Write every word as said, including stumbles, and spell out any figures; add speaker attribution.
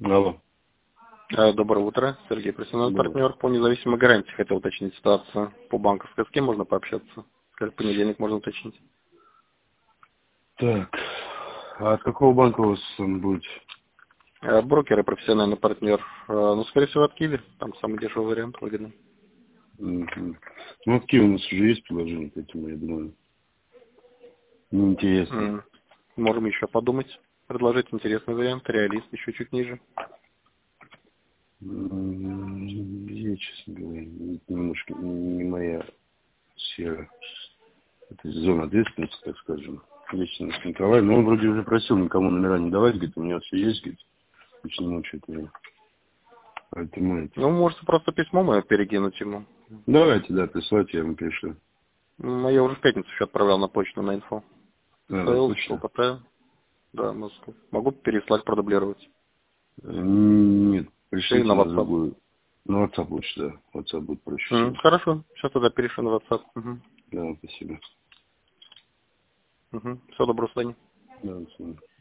Speaker 1: Алло.
Speaker 2: Э, Доброе утро, Сергей Присяжный партнер по независимой гарантии. Хотел уточнить ситуацию по банковской. С кем можно пообщаться? Как в понедельник можно уточнить?
Speaker 1: Так, а от какого банка у вас он будет?
Speaker 2: Э, Брокер и профессиональный партнер. Э, Ну, скорее всего, от Киви. Там самый дешевый вариант выгодный.
Speaker 1: Угу. Ну, от Киева у нас уже есть предложение, поэтому я думаю, неинтересно.
Speaker 2: М. Можем еще подумать. Предложить интересный вариант. Реалист еще чуть ниже.
Speaker 1: М, Я, честно говоря, это немножко не моя сфера. Это зона ответственности, так скажем. Лично с Николаем. Но он вроде уже просил никому номера не давать, говорит, у него все есть, говорит, очень мучает меня. Поэтому это...
Speaker 2: Ну, можете просто письмо мое перекинуть ему.
Speaker 1: Давайте, да, присылайте, я ему пришлю.
Speaker 2: М, Я уже в пятницу еще отправлял на почту на инфо.
Speaker 1: А, да,
Speaker 2: Сейлс,
Speaker 1: точно.
Speaker 2: ЛПТ. Да, Москву. Могу переслать, продублировать.
Speaker 1: Нет,
Speaker 2: Или на
Speaker 1: пришлите на
Speaker 2: WhatsApp.
Speaker 1: другую. На WhatsApp лучше, да. WhatsApp будет проще
Speaker 2: М,
Speaker 1: всего.
Speaker 2: Хорошо. Сейчас тогда перешлю на WhatsApp. Угу.
Speaker 1: Да, спасибо.
Speaker 2: Угу. Всего доброго, Саня.
Speaker 1: Да, до свидания.